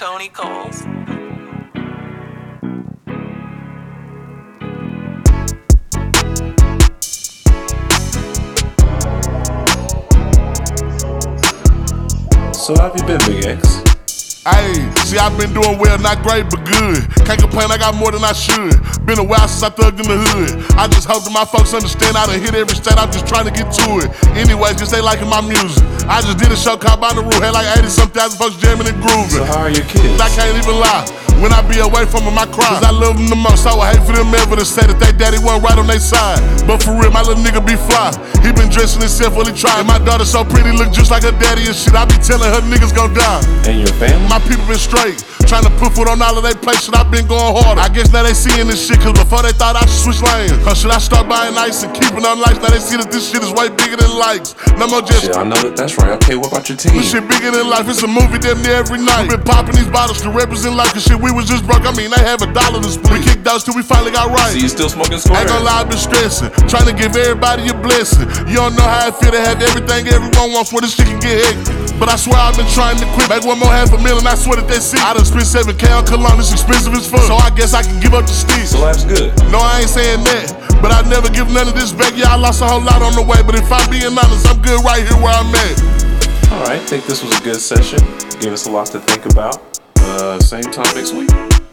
Tony Coles. So how have you been, Big X? Ayy, see, I've been doing well, not great, but good. Can't complain, I got more than I should. Been a while since I thugged in the hood. I just hope that my folks understand I done hit every state, I'm just trying to get to it. Anyways, just they liking my music. I just did a show called Bonnaroo, had like 80-some thousand folks jamming and grooving. So how are your kids? I can't even lie. When I be away from them, I cry. Cause I love them the most. I would hate for them ever to say that they daddy wasn't right on their side. But for real, my little nigga be fly. He been dressing himself while he try. And my daughter so pretty, look just like her daddy and shit. I be telling her niggas gon' die. And your family? My people been straight. Trying to put foot on all of they places, and I been going harder. I guess now they seeing this shit, cause before they thought I should switch lanes. Or should I start buying ice and keeping on lights? Now they see that this shit is way bigger than likes. No more just shit, I know that, that's right. Okay, what about your team? this shit bigger than life, it's a movie damn near every night. We been popping these bottles to represent life, cause shit, we was just broke. I mean, they have $1 to split. We kicked those till we finally got right. So you still smoking squares? Ain't gonna lie, I been stressing, trying to give everybody a blessing. You don't know how it feel to have everything everyone wants, where this shit can get hectic. But I swear I've been trying to quit. Make one more $500,000, I swear that that's it. I done spent 7K on cologne, it's expensive as fuck. So I guess I can give up the stick. So life's good? No, I ain't saying that, but I never give none of this back. Yeah, I lost a whole lot on the way, but if I'm being honest, I'm good right here where I'm at. Alright, think this was a good session. Gave us a lot to think about. Same time next week.